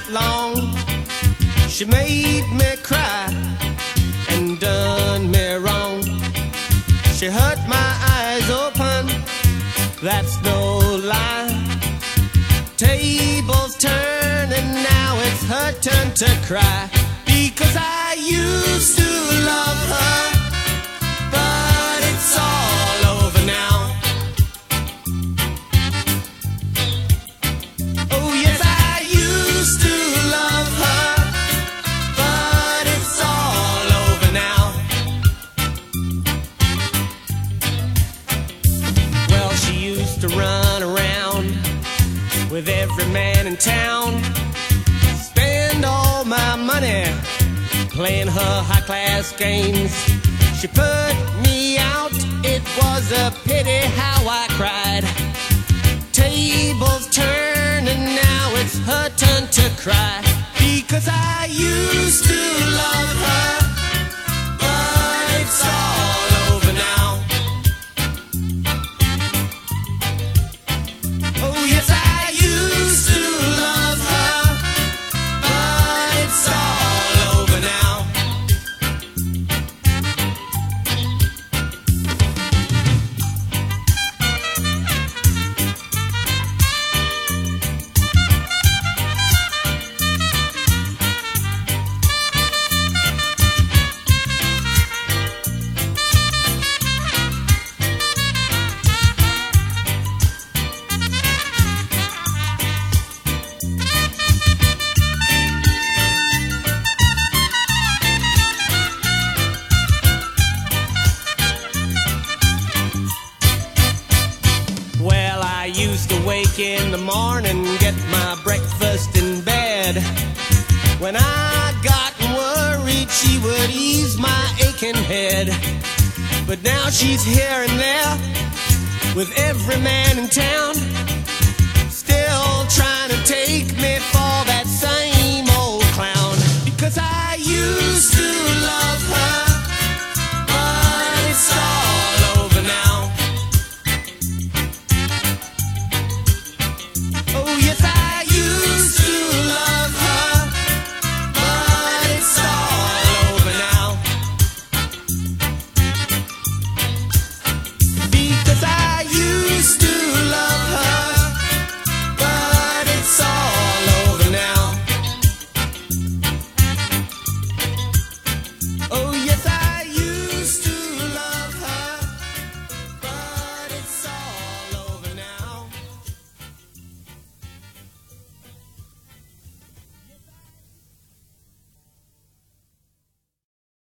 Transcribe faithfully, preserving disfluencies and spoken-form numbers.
long. She made me cry and done me wrong. She hurt my eyes open, that's no lie. Tables turn and now it's her turn to cry. Because I used to love her, but it's all over now. Oh yes, I used to love her, but it's all over now. Well, she used to run around with every man in town, spend all my money playing her high-class games. She put me out, it was a pity how I cried. Tables turn and now it's her turn to cry. Because I used to love her, but it's all over now. Oh yes, I used to love her, but it's all over now. I used to wake in the morning, get my breakfast in bed. When I got worried, she would ease my aching head. But now she's here and there with every man in town, still trying to take me for that